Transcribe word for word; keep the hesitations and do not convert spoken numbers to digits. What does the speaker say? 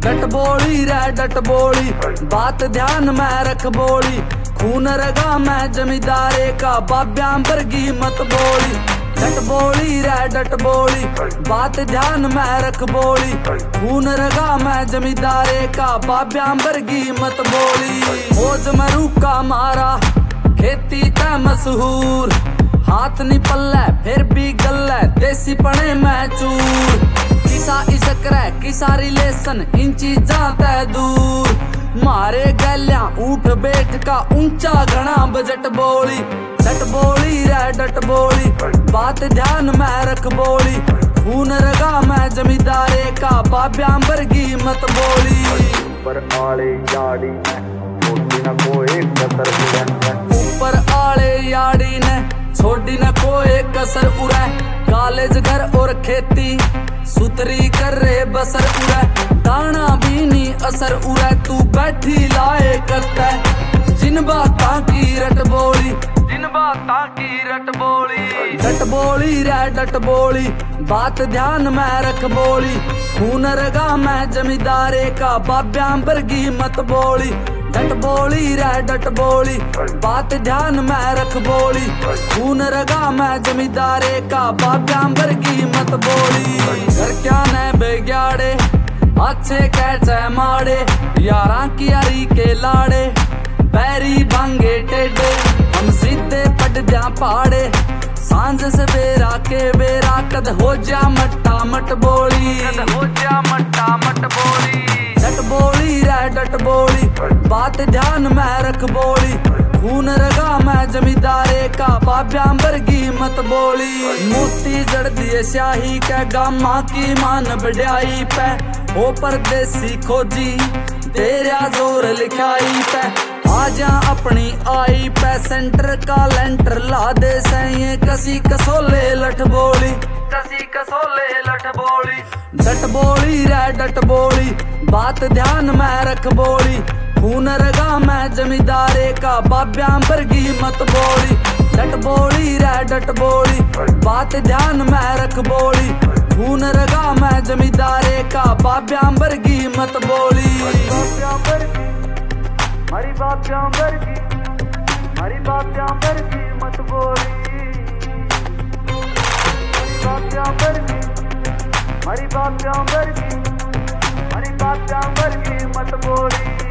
डट बोली रे डट बोली, बात ध्यान में रख बोली, खून रगा मैं जमींदारे का, बाब्यां बरगी मत बोली। डट बोली रे डट बोली, बात ध्यान में रख बोली, खून रगा मैं जमींदारे का, बाब्यां बरगी मत बोली। फौज में रूका मारा खेती तै मशहूर, हाथ नी पल्ले फिर भी गल्ले, देसी पने में चूर। किसा इशक रे किसा रिलेशन, इन चीजां तै दूर, मारे गैलियां ऊठ बैठ का ऊंचा घना बजट बोली। डट बोली रे डट बोली, बात ध्यान में रख बोली, खून रगा मैं जमींदारे का, बाब्यां बरगी मत बोली। ऊपर आले याड़ी ने छोड़ी न कोई कसर उड़े, ऊपर आले याड़ी ने छोड़ी न कोई कसर उड़े, कॉलेज घर और खेती सुतरी कर रे बसर उड़े, दाना भी नी असर उड़े, तू बैठी लाए करता जिन बातां की रट बोली, जिन बातां की रट बोली। डट बोली रे डट बोली, बात ध्यान में रख बोली, खून रगा मैं जमींदारे का, बाब्यां बरगी मत बोली। डट बोली रे डट बोली, बात ध्यान में रख बोली, खून रगा मैं जमींदारे का, बाब्यां बरगी मत बोली। घर क्या ने बेग्याड़े अच्छे कैसे माड़े, यारां की यारी के लाड़े, पैरी भांगे टेढ़े, हम सीधे पट जा पाड़े, सांझ से बेरा के बेरा, कद हो जा मट्टा मट बोली, कद हो जा मट्टा मट बोली। डट बोली रे डट बोली, बात ध्यान में रख बोली, खून रगा मैं जमींदारे का, बाब्यां बरगी मत बोली। मोती जड़ दिए स्याही के गामा की मान बढ़ाई पे, ओ परदेसी खोजी तेरा जोर लिखाई पे, आजा अपनी आई पे, सेंटर का लेंटर ला दे सही, कसी कसोले लठ बोली, कसी कसोले लठ बोली। डट बोली रे डट बोली, बात ध्यान में रख बोली, खून रगा मैं जमींदारे का, बाब्यां बरगी मत बोली। डट बोली रे डट बोली, बात ध्यान में रख बोली, खून रगा मैं जमींदारे का, बाब्यां बरगी मत बोली। बाब्यां बरगी हरी बाब्यां बरगी, हरी बाब्यां बरगी मत बोली, हरी बाब्यां बरगी, हरी बाब्यां बरगी, हरी बाब्यां बरगी मत बोली।